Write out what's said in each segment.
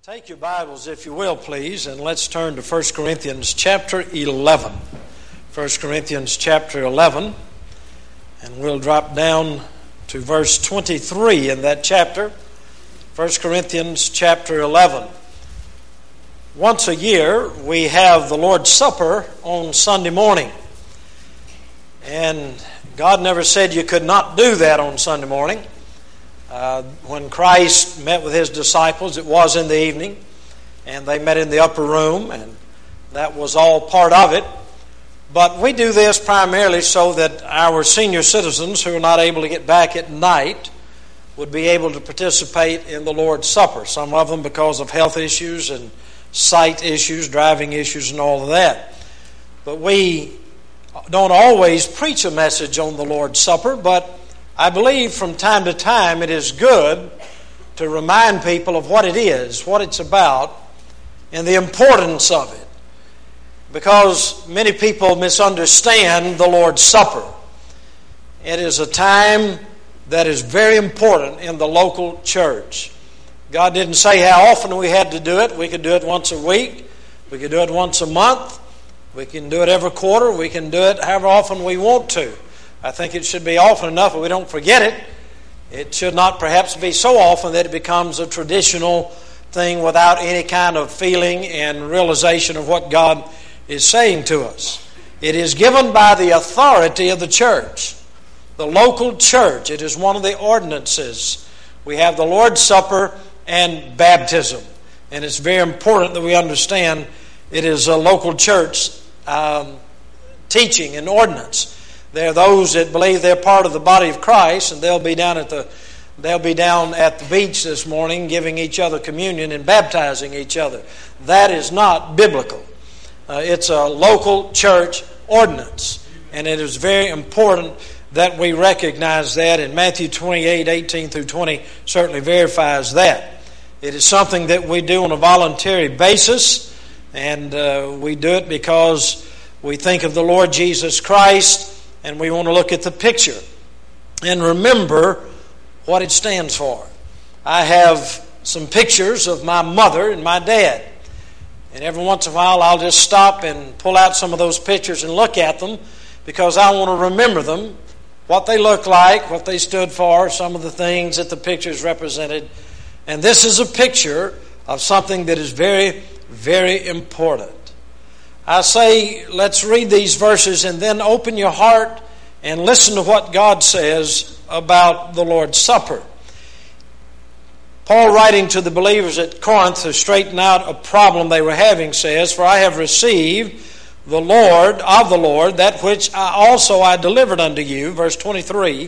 Take your Bibles, if you will, please, and let's turn to 1 Corinthians chapter 11. 1 Corinthians chapter 11, and we'll drop down to verse 23 in that chapter. 1 Corinthians chapter 11. Once a year, we have the Lord's Supper on Sunday morning. And God never said you could not do that on Sunday morning. When Christ met with His disciples, it was in the evening, and they met in the upper room, and that was all part of it. But we do this primarily so that our senior citizens who are not able to get back at night would be able to participate in the Lord's Supper. Some of them because of health issues and sight issues, driving issues, and all of that. But we don't always preach a message on the Lord's Supper, but I believe from time to time it is good to remind people of what it is, what it's about, and the importance of it. Because many people misunderstand the Lord's Supper. It is a time that is very important in the local church. God didn't say how often we had to do it. We could do it once a week. We could do it once a month. We can do it every quarter. We can do it however often we want to. I think it should be often enough that we don't forget it. It should not perhaps be so often that it becomes a traditional thing without any kind of feeling and realization of what God is saying to us. It is given by the authority of the church, the local church. It is one of the ordinances. We have the Lord's Supper and baptism. And it's very important that we understand it is a local church teaching and ordinance. There are those that believe they're part of the body of Christ, and they'll be down at the beach this morning giving each other communion and baptizing each other. That is not biblical. It's a local church ordinance, and it is very important that we recognize that, and Matthew 28:18 through 20 certainly verifies that. It is something that we do on a voluntary basis, and we do it because we think of the Lord Jesus Christ, and we want to look at the picture and remember what it stands for. I have some pictures of my mother and my dad. And every once in a while I'll just stop and pull out some of those pictures and look at them because I want to remember them, what they look like, what they stood for, some of the things that the pictures represented. And this is a picture of something that is very, very important. I say, let's read these verses and then open your heart and listen to what God says about the Lord's Supper. Paul, writing to the believers at Corinth to straighten out a problem they were having, says, "For I have received of the Lord, that which I delivered unto you," verse 23,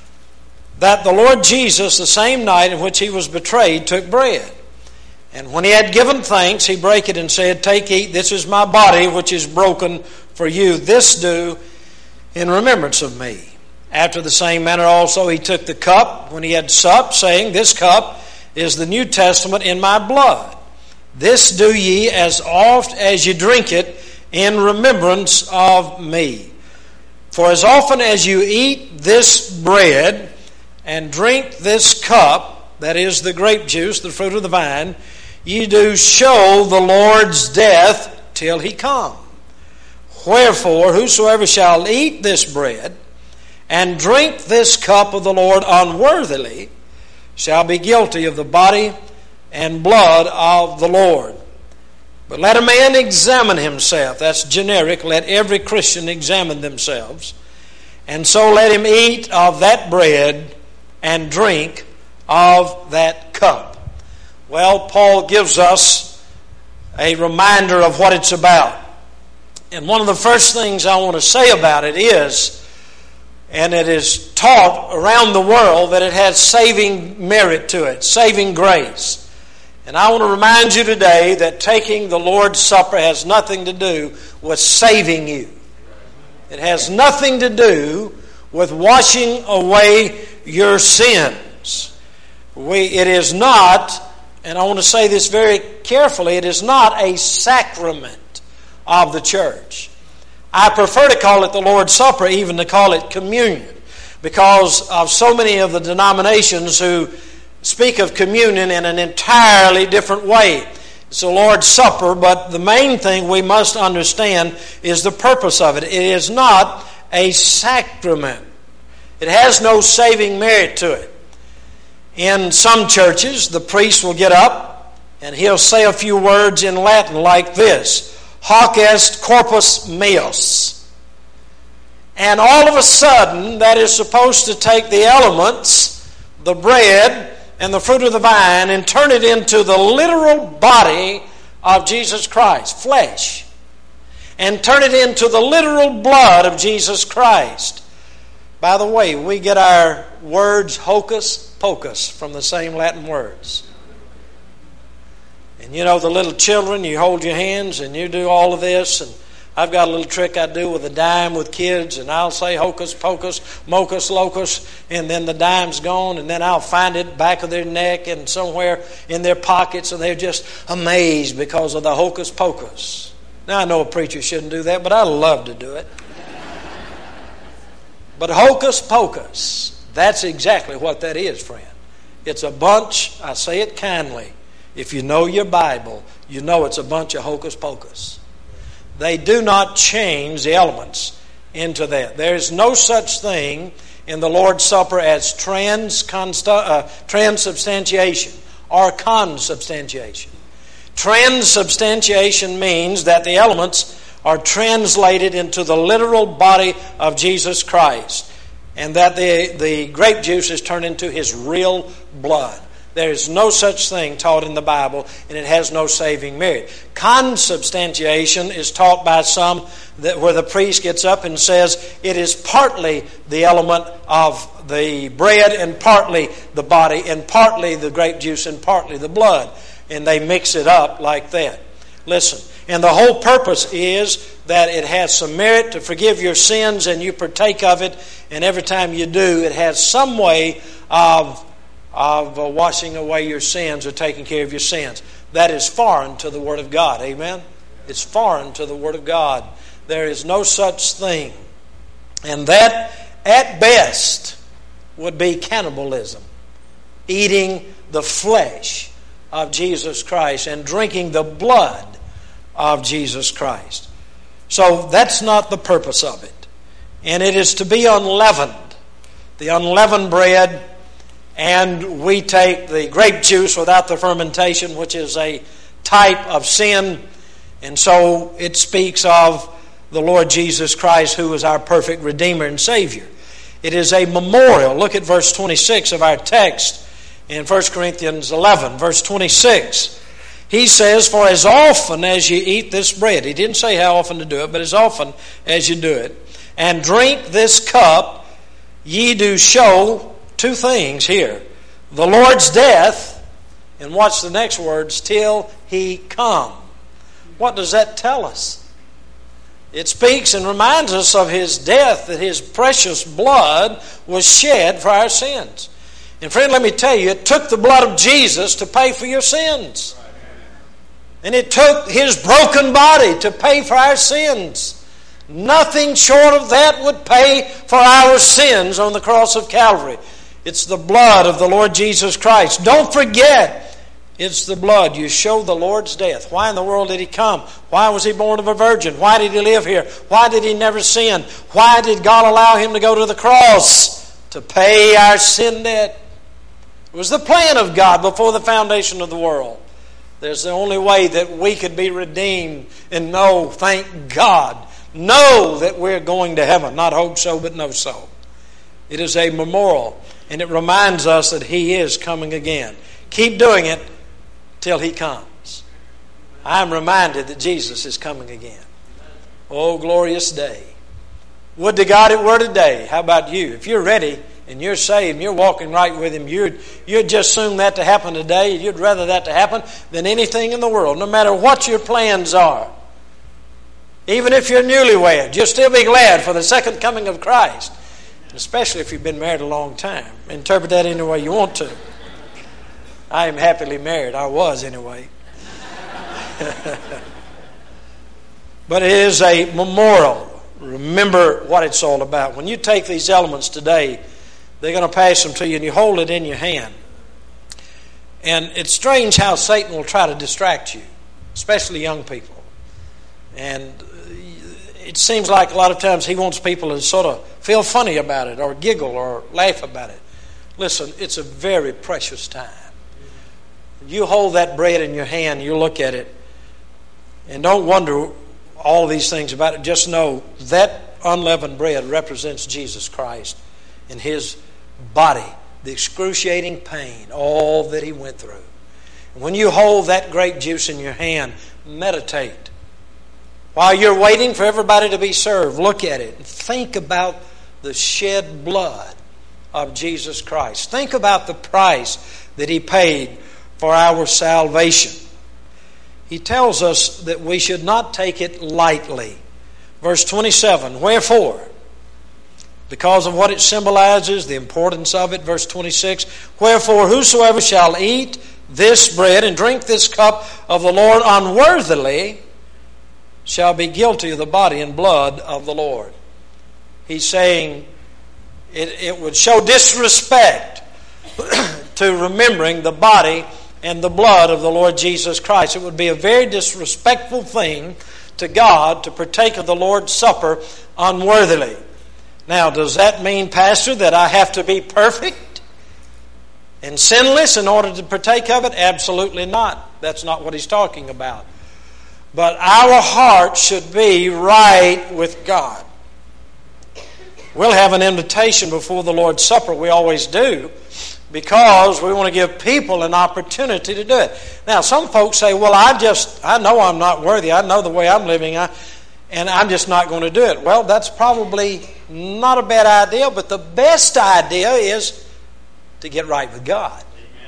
"that the Lord Jesus, the same night in which He was betrayed, took bread. And when He had given thanks, He brake it and said, Take, eat, this is my body, which is broken for you. This do in remembrance of me. After the same manner also He took the cup when He had supped, saying, This cup is the New Testament in my blood. This do ye as oft as ye drink it in remembrance of me. For as often as you eat this bread and drink this cup," that is the grape juice, the fruit of the vine, "ye do show the Lord's death till He come. Wherefore, whosoever shall eat this bread and drink this cup of the Lord unworthily shall be guilty of the body and blood of the Lord. But let a man examine himself." That's generic. Let every Christian examine themselves. "And so let him eat of that bread and drink of that cup." Well, Paul gives us a reminder of what it's about. And one of the first things I want to say about it is, and it is taught around the world, that it has saving merit to it, saving grace. And I want to remind you today that taking the Lord's Supper has nothing to do with saving you. It has nothing to do with washing away your sins. It is not, and I want to say this very carefully, it is not a sacrament of the church. I prefer to call it the Lord's Supper even to call it communion, because of so many of the denominations who speak of communion in an entirely different way. It's the Lord's Supper, but the main thing we must understand is the purpose of it. It is not a sacrament. It has no saving merit to it. In some churches, the priest will get up and he'll say a few words in Latin like this: Hoc est corpus meus. And all of a sudden, that is supposed to take the elements, the bread and the fruit of the vine, and turn it into the literal body of Jesus Christ, flesh, and turn it into the literal blood of Jesus Christ. By the way, we get our words hocus pocus from the same Latin words. And you know, the little children, you hold your hands and you do all of this, and I've got a little trick I do with a dime with kids, and I'll say hocus pocus, mocus locus, and then the dime's gone, and then I'll find it back of their neck and somewhere in their pockets, and they're just amazed because of the hocus pocus. Now, I know a preacher shouldn't do that, but I love to do it. But hocus pocus, that's exactly what that is, friend. It's a bunch, I say it kindly, if you know your Bible, you know it's a bunch of hocus pocus. They do not change the elements into that. There is no such thing in the Lord's Supper as transubstantiation or consubstantiation. Transubstantiation means that the elements are translated into the literal body of Jesus Christ, and that the grape juice is turned into His real blood. There is no such thing taught in the Bible, and it has no saving merit. Consubstantiation is taught by some where the priest gets up and says it is partly the element of the bread and partly the body and partly the grape juice and partly the blood. And they mix it up like that. Listen, and the whole purpose is that it has some merit to forgive your sins, and you partake of it, and every time you do, it has some way of washing away your sins or taking care of your sins. That is foreign to the Word of God. Amen? It's foreign to the Word of God. There is no such thing. And that, at best, would be cannibalism. Eating the flesh of Jesus Christ and drinking the blood of Jesus Christ. So that's not the purpose of it. And it is to be unleavened. The unleavened bread. And we take the grape juice without the fermentation, which is a type of sin. And so it speaks of the Lord Jesus Christ, who is our perfect Redeemer and Savior. It is a memorial. Look at verse 26 of our text in 1 Corinthians 11, verse 26. He says, "For as often as you eat this bread," he didn't say how often to do it, but as often as you do it, "and drink this cup, ye do show," two things here, "the Lord's death," and watch the next words, "till He come." What does that tell us? It speaks and reminds us of His death, that His precious blood was shed for our sins. And friend, let me tell you, it took the blood of Jesus to pay for your sins. And it took His broken body to pay for our sins. Nothing short of that would pay for our sins on the cross of Calvary. It's the blood of the Lord Jesus Christ. Don't forget, it's the blood. You show the Lord's death. Why in the world did He come? Why was He born of a virgin? Why did He live here? Why did He never sin? Why did God allow Him to go to the cross? To pay our sin debt. It was the plan of God before the foundation of the world. There's the only way that we could be redeemed and know, thank God, know that we're going to heaven. Not hope so, but know so. It is a memorial. And it reminds us that He is coming again. Keep doing it till He comes. I'm reminded that Jesus is coming again. Oh, glorious day. Would to God it were today. How about you? If you're ready and you're saved and you're walking right with Him, you'd just assume that to happen today. You'd rather that to happen than anything in the world, no matter what your plans are. Even if you're newlywed, you'll still be glad for the second coming of Christ. Especially if you've been married a long time. Interpret that any way you want to. I am happily married. I was anyway. But it is a memorial. Remember what it's all about. When you take these elements today, they're going to pass them to you and you hold it in your hand. And it's strange how Satan will try to distract you, especially young people. And it seems like a lot of times he wants people to sort of feel funny about it or giggle or laugh about it. Listen, it's a very precious time. You hold that bread in your hand, you look at it, and don't wonder all these things about it. Just know that unleavened bread represents Jesus Christ and His body, the excruciating pain, all that He went through. And when you hold that grape juice in your hand, meditate. While you're waiting for everybody to be served, look at it and think about the shed blood of Jesus Christ. Think about the price that He paid for our salvation. He tells us that we should not take it lightly. Verse 27, wherefore, because of what it symbolizes, the importance of it, verse 26, wherefore whosoever shall eat this bread and drink this cup of the Lord unworthily shall be guilty of the body and blood of the Lord. He's saying it would show disrespect to remembering the body and the blood of the Lord Jesus Christ. It would be a very disrespectful thing to God to partake of the Lord's Supper unworthily. Now, does that mean, Pastor, that I have to be perfect and sinless in order to partake of it? Absolutely not. That's not what he's talking about. But our heart should be right with God. We'll have an invitation before the Lord's Supper. We always do, because we want to give people an opportunity to do it. Now, some folks say, well, I know I'm not worthy. I know the way I'm living, and I'm just not going to do it. Well, that's probably not a bad idea, but the best idea is to get right with God.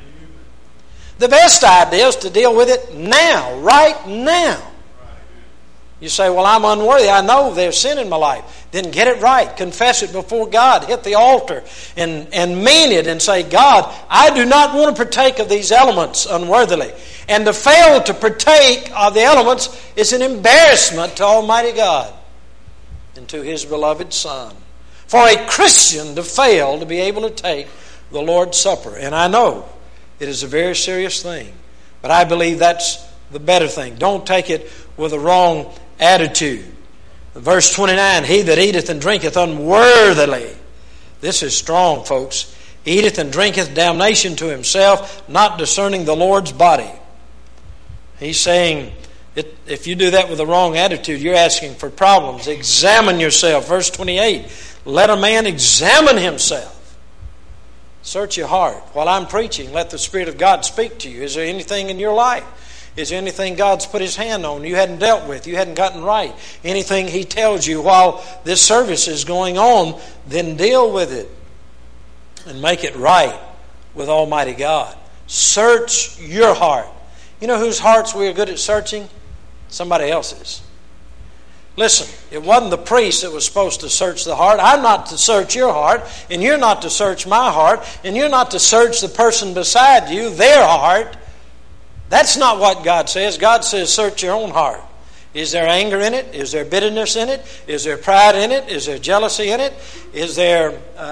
The best idea is to deal with it now, right now. You say, well, I'm unworthy. I know there's sin in my life. Then get it right. Confess it before God. Hit the altar and mean it and say, God, I do not want to partake of these elements unworthily. And to fail to partake of the elements is an embarrassment to Almighty God and to His beloved Son. For a Christian to fail to be able to take the Lord's Supper. And I know it is a very serious thing, but I believe that's the better thing. Don't take it with a wrong attitude. Verse 29, he that eateth and drinketh unworthily. This is strong, folks. Eateth and drinketh damnation to himself, not discerning the Lord's body. He's saying, if you do that with a wrong attitude, you're asking for problems. Examine yourself. Verse 28, let a man examine himself. Search your heart. While I'm preaching, let the Spirit of God speak to you. Is there anything in your life? Is there anything God's put His hand on you hadn't dealt with, you hadn't gotten right? Anything He tells you while this service is going on, then deal with it and make it right with Almighty God. Search your heart. You know whose hearts we are good at searching? Somebody else's. Listen, it wasn't the priest that was supposed to search the heart. I'm not to search your heart, and you're not to search my heart, and you're not to search the person beside you, their heart. That's not what God says. God says, search your own heart. Is there anger in it? Is there bitterness in it? Is there pride in it? Is there jealousy in it? Is there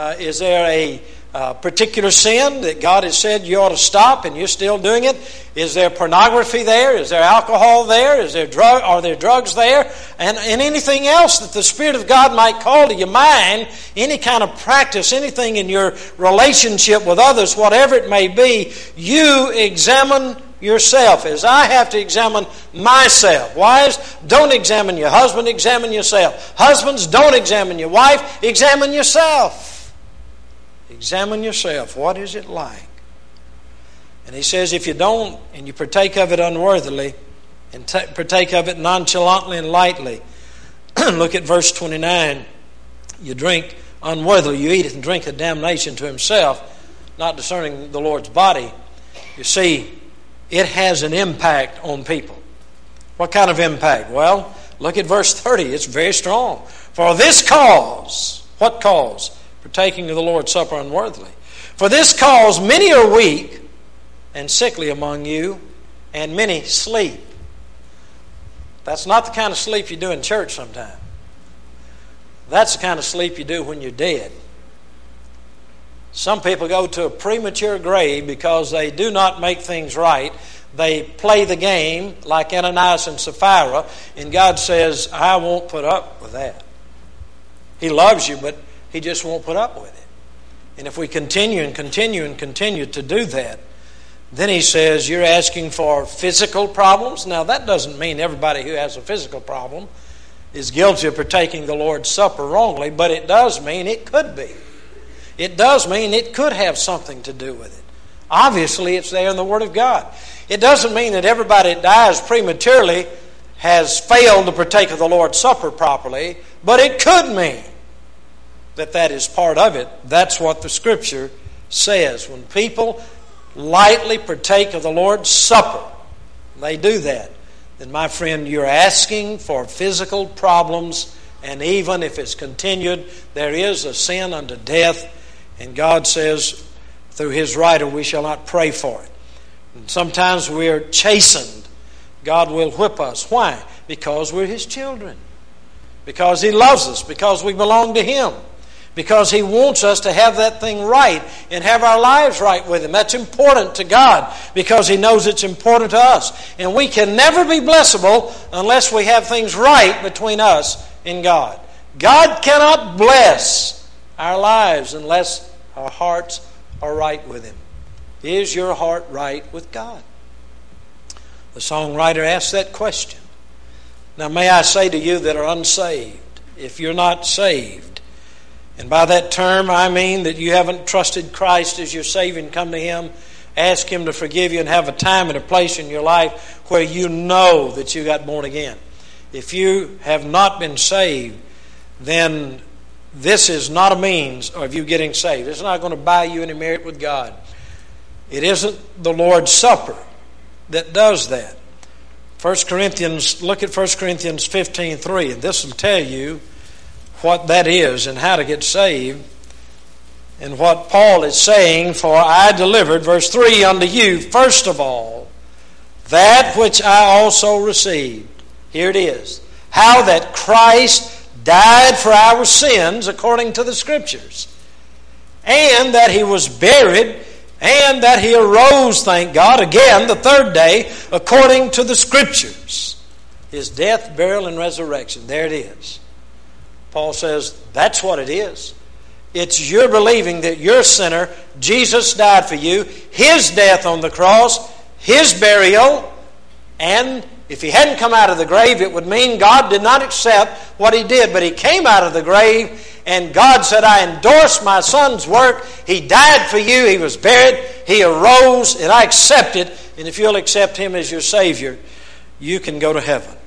a particular sin that God has said you ought to stop and you're still doing it? Is there pornography there? Is there alcohol there? Are there drugs there? And anything else that the Spirit of God might call to your mind, any kind of practice, anything in your relationship with others, whatever it may be, you examine yourself, as I have to examine myself. Wives, don't examine your husband, examine yourself. Husbands, don't examine your wife, examine yourself. Examine yourself. What is it like? And he says, if you don't, and you partake of it unworthily, and partake of it nonchalantly and lightly, look at verse 29. You drink unworthily, you eat it and drink a damnation to himself, not discerning the Lord's body. You see, it has an impact on people. What kind of impact? Well, look at verse 30. It's very strong. For this cause, what cause? Partaking of the Lord's Supper unworthily. For this cause many are weak and sickly among you, and many sleep. That's not the kind of sleep you do in church sometimes. That's the kind of sleep you do when you're dead. Some people go to a premature grave because they do not make things right. They play the game like Ananias and Sapphira, and God says, I won't put up with that. He loves you, but He just won't put up with it. And if we continue and continue and continue to do that, then He says, you're asking for physical problems. Now, that doesn't mean everybody who has a physical problem is guilty of partaking the Lord's Supper wrongly, but it does mean it could be. It does mean it could have something to do with it. Obviously, it's there in the Word of God. It doesn't mean that everybody that dies prematurely has failed to partake of the Lord's Supper properly, but it could mean that that is part of it. That's what the Scripture says. When people lightly partake of the Lord's Supper, they do that, then my friend, you're asking for physical problems, and even if it's continued, there is a sin unto death, and God says, through His writer, we shall not pray for it. And sometimes we're chastened. God will whip us. Why? Because we're His children. Because He loves us. Because we belong to Him. Because He wants us to have that thing right and have our lives right with Him. That's important to God because He knows it's important to us. And we can never be blessable unless we have things right between us and God. God cannot bless our lives unless our hearts are right with Him. Is your heart right with God? The songwriter asked that question. Now may I say to you that are unsaved, if you're not saved, and by that term I mean that you haven't trusted Christ as your Savior and come to Him, ask Him to forgive you and have a time and a place in your life where you know that you got born again. If you have not been saved, then this is not a means of you getting saved. It's not going to buy you any merit with God. It isn't the Lord's Supper that does that. 1 Corinthians, look at 1 Corinthians 15:3, and this will tell you what that is and how to get saved. And what Paul is saying, for I delivered, verse 3, unto you, first of all, that which I also received. Here it is. How that Christ died for our sins according to the Scriptures, and that He was buried, and that He arose, thank God, again the third day according to the Scriptures. His death, burial, and resurrection. There it is. Paul says that's what it is. It's your believing that you're a sinner, Jesus died for you, His death on the cross, His burial, and if He hadn't come out of the grave, it would mean God did not accept what He did. But He came out of the grave, and God said, I endorse my Son's work. He died for you. He was buried. He arose, and I accept it. And if you'll accept Him as your Savior, you can go to heaven.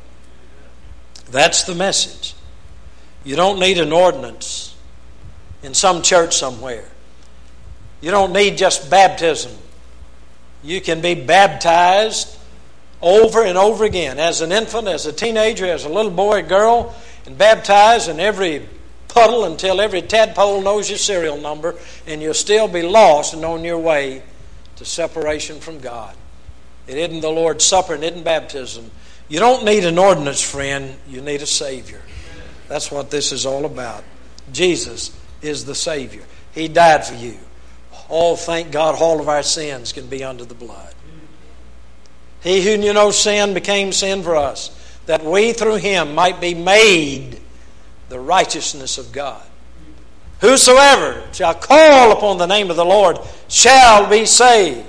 That's the message. You don't need an ordinance in some church somewhere. You don't need just baptism. You can be baptized over and over again, as an infant, as a teenager, as a little boy, girl, and baptized in every puddle until every tadpole knows your serial number, and you'll still be lost and on your way to separation from God. It isn't the Lord's Supper and it isn't baptism. You don't need an ordinance, friend. You need a Savior. That's what this is all about. Jesus is the Savior. He died for you. Oh, thank God, all of our sins can be under the blood. He who knew no sin became sin for us, that we through Him might be made the righteousness of God. Whosoever shall call upon the name of the Lord shall be saved.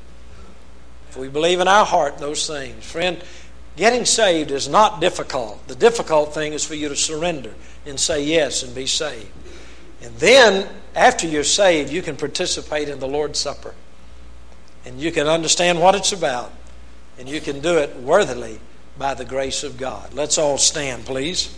If we believe in our heart those things. Friend, getting saved is not difficult. The difficult thing is for you to surrender and say yes and be saved. And then, after you're saved, you can participate in the Lord's Supper. And you can understand what it's about. And you can do it worthily by the grace of God. Let's all stand, please.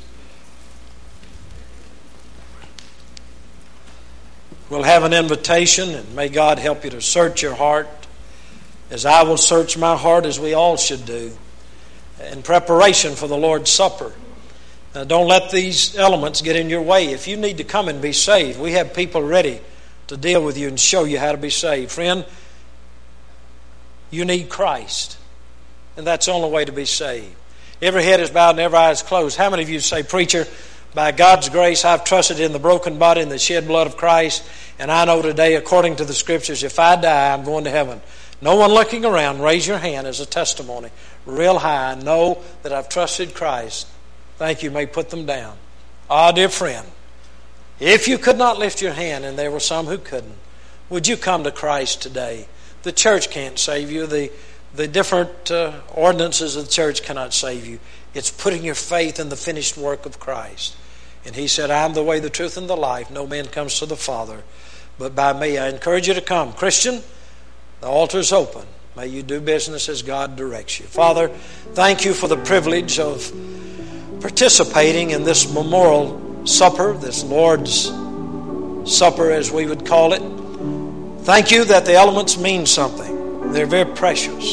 We'll have an invitation, and may God help you to search your heart, as I will search my heart, as we all should do, in preparation for the Lord's Supper. Now, don't let these elements get in your way. If you need to come and be saved, we have people ready to deal with you and show you how to be saved. Friend, you need Christ. And that's the only way to be saved. Every head is bowed and every eye is closed. How many of you say, Preacher, By God's grace, I've trusted in the broken body and the shed blood of Christ. And I know today, according to the Scriptures, if I die, I'm going to heaven. No one looking around, raise your hand as a testimony. Real high, know that I've trusted Christ. Thank you. You may put them down. Ah, dear friend, if you could not lift your hand, and there were some who couldn't, would you come to Christ today? The church can't save you. The different ordinances of the church cannot save you. It's putting your faith in the finished work of Christ. And He said, I'm the way, the truth, and the life. No man comes to the Father but by me. I encourage you to come. Christian, the altar is open. May you do business as God directs you. Father, thank you for the privilege of participating in this memorial supper, this Lord's Supper as we would call it. Thank you that the elements mean something. They're very precious.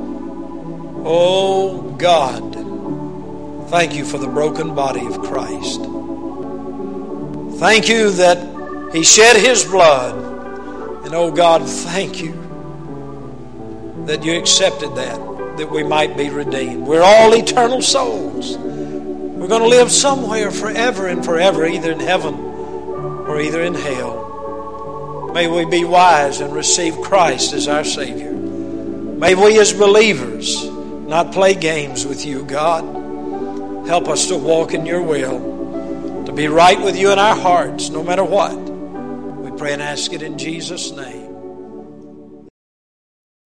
Oh God, thank you for the broken body of Christ. Thank you that He shed His blood. And oh God, thank you that you accepted that we might be redeemed. We're all eternal souls. We're going to live somewhere forever and forever, either in heaven or either in hell. May we be wise and receive Christ as our Savior. May we as believers not play games with you, God. Help us to walk in your will, to be right with you in our hearts, no matter what. We pray and ask it in Jesus' name.